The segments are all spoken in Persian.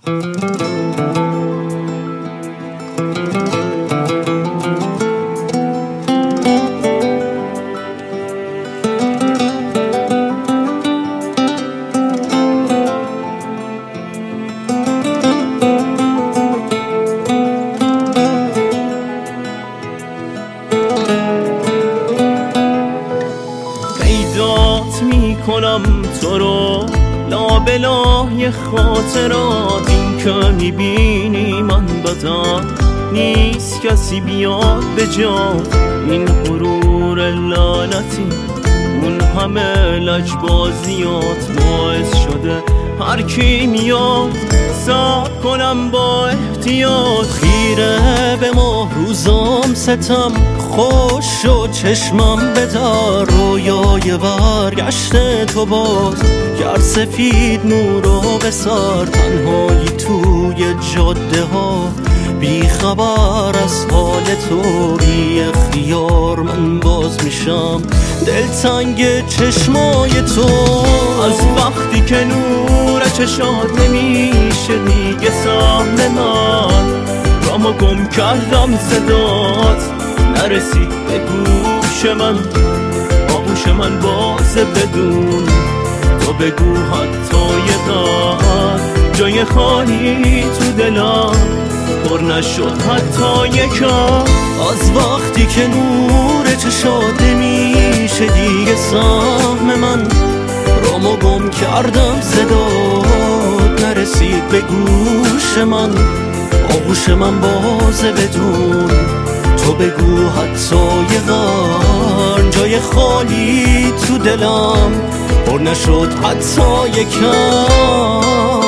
پیدات میکنم تو رو لابلای خاطرات، این که میبینی من بدم نیست کسی بیاد به جا. این غرور لعنتی اون همه لجبازیات باعث شده هر کی میاد صبر کنم با احتیاط. خیره به ماه روزام ستم خوش شد چشمم بدار، رویای برگشت تو باز کرد سفید نورو بسار. تنهایی توی جاده ها بی خبر از حال تو، بی اختیار من باز میشم دلتنگ چشمای تو. از وقتی که نور چشات نمیشه دیگه سهم من، رامو گم کردم صدات نرسید به گوش من. آغوش من بازه بدون تو بگو حتی یه قدر جای خالی تو دلم پر نشد حتی یکم. از وقتی که نور چشات نمیشه دیگه سهم من، رامو گم کردم صدات نرسید به گوش من. آغوش من بازه بدون تو بگو حتی یه قرن جای خالی تو دلم پر نشد حتی یکم.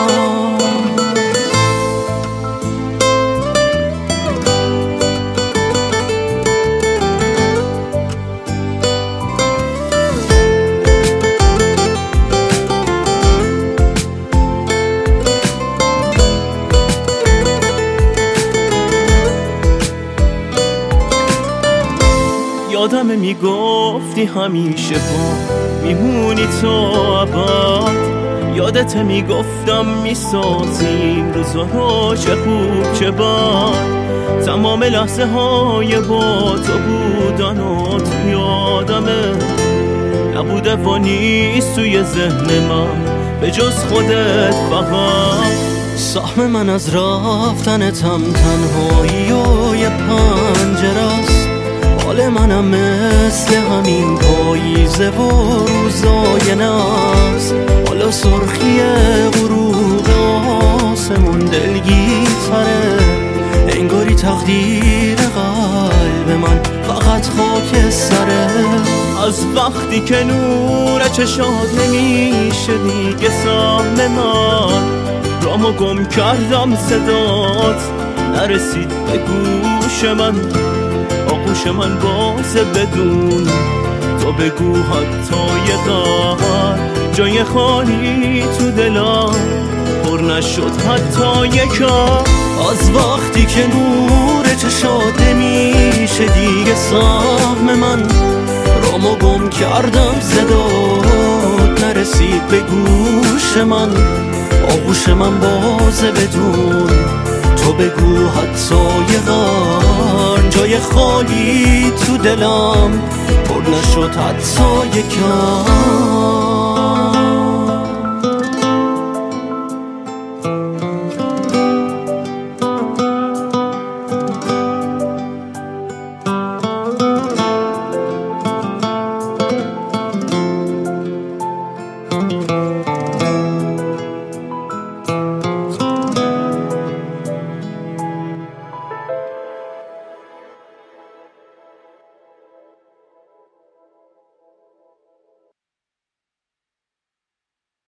یادمه میگفتی همیشه با میمونی تو ابد، یادت میگفتم میسازیم روزا رو چه خوب چه بد. تمام لحظه های با تو بودن و تو یادمه نبوده و نیست توی ذهن من به جز خودت فقط. سهم من از رفتنتم تنهایی و یه پنجره است، حال منم مثل همین پاییزه و روزای نست. حالا سرخی غروب آسمون دلگیرتره، انگاری تقدیر قلب من فقط خاک سره. از وقتی که نور چشات نمیشه دیگه سهم من، رامو گم کردم صدات نرسید به گوش من. آغوش من بازه بدون تو بگو حتی یه قدر جای خالی تو دلم پر نشد حتی یکم. از وقتی که نور چشات نمیشه دیگه سهم من، رامو گم کردم صدات نرسید به گوش من. آغوش من بازه بدون تو بگو حتی یه قرن جای خالی تو دلم پر نشد حتی یکم.